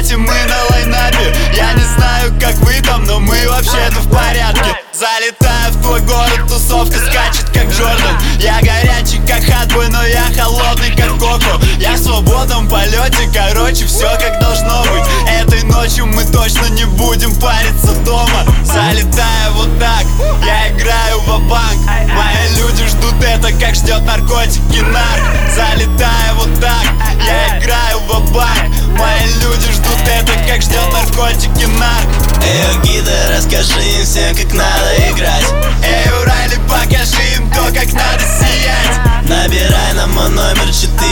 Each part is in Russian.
кстати, мы на лайнапе. Я не знаю, как вы там, но мы вообще-то в порядке. Залетаю в твой город, тусовка скачет, как Джордан. Я горячий, как хатбой, но я холодный, как Коко. Я в свободном полете, короче, все как должно быть. Этой ночью мы точно не будем париться дома. Залетаю вот так, я играю ва-банк. Мои люди ждут это, как ждет наркотики нарк. Залетаю вот так, я играю ва-банк. Мои люди ждут это, как ждет наркотики нарк. Эй, гида, расскажи им всем, как надо играть. Эй, Урали, покажи им то, как надо сиять. Набирай на мой номер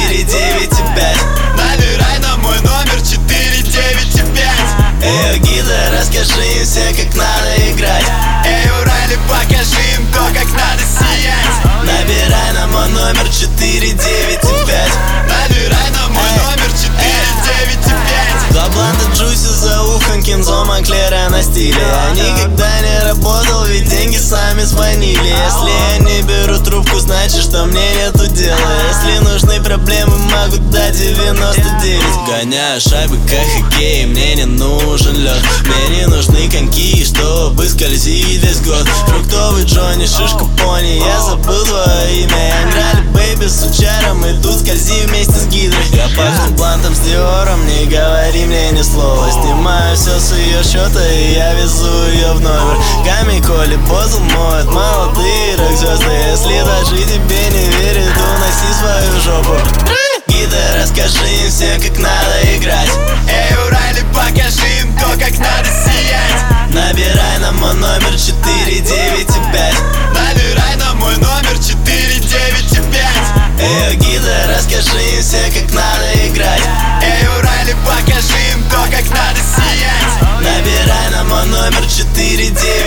495. Набирай на мой номер 495. Эй, гида, расскажи им всем, как надо играть. Эй, Урали, покажи им то, как надо сиять. Набирай на мой номер 495. Набирай на мой номер 495. Два бланта Джуси за ухом, Кензо, Монклера на стиле. Я никогда не работал, ведь деньги сами звонили. Если я не беру трубку, значит, что мне нету дела. Если нужны проблемы, могу дать 99. Гоняю шайбы, как хоккей, мне не нужен лед. Мне не нужны коньки, чтобы скользить весь год. Фруктовый Джонни, шишка пони, я забыл твое имя. Играли бэйби с учаром, и тут скользи вместе с гидрой. Я пахну блантом с Диором, не говори мне ни слова. Снимаю все с ее счета, и я везу ее в номер. Ками, Коли, Бозл моет молодые рок-звезды. Если даже тебе не верит, уноси свою жопу. Гида, расскажи им всем, как надо играть. Эй, Урали, покажи им то, как надо сиять. Набирай на мой номер 495. Набирай на мой номер 495. Эй, гида, расскажи им всем, как надо играть. Эй, Урали, покажи им то, как надо сиять. Набирай на мой номер 495.